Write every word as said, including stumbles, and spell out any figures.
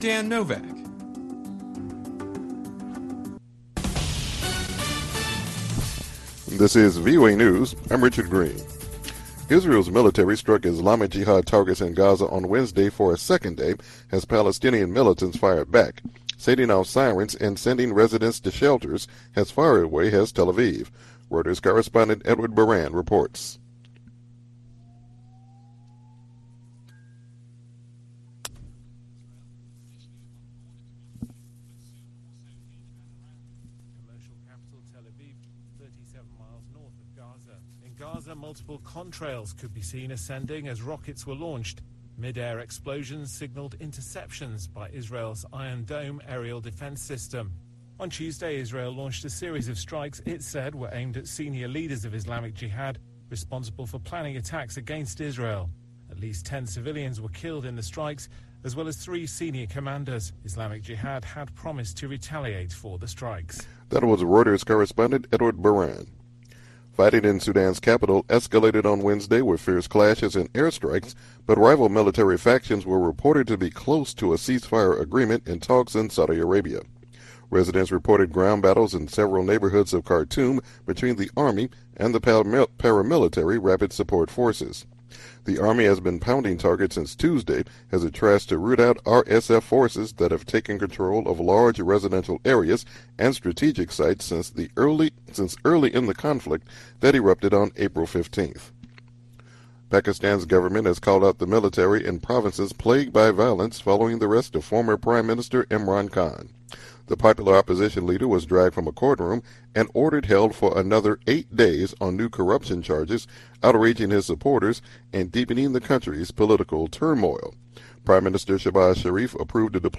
Dan Novak. This is V O A News. I'm Richard Green. Israel's military struck Islamic Jihad targets in Gaza on Wednesday for a second day as Palestinian militants fired back, setting off sirens and sending residents to shelters as far away as Tel Aviv. Reuters correspondent Edward Baran reports. Gaza, multiple contrails could be seen ascending as rockets were launched. Mid-air explosions signaled interceptions by Israel's Iron Dome aerial defense system. On Tuesday, Israel launched a series of strikes it said were aimed at senior leaders of Islamic Jihad responsible for planning attacks against Israel. At least ten civilians were killed in the strikes, as well as three senior commanders. Islamic Jihad had promised to retaliate for the strikes. That was Reuters correspondent Edward Baran. Fighting in Sudan's capital escalated on Wednesday with fierce clashes and airstrikes, but rival military factions were reported to be close to a ceasefire agreement in talks in Saudi Arabia. Residents reported ground battles in several neighborhoods of Khartoum between the army and the paramilitary rapid support forces. The army has been pounding targets since Tuesday as it tries to root out R S F forces that have taken control of large residential areas and strategic sites since the early since early in the conflict that erupted on April fifteenth. Pakistan's government has called out the military in provinces plagued by violence following the arrest of former Prime Minister Imran Khan. The popular opposition leader was dragged from a courtroom and ordered held for another eight days on new corruption charges, outraging his supporters and deepening the country's political turmoil. Prime Minister Shehbaz Sharif approved a deployment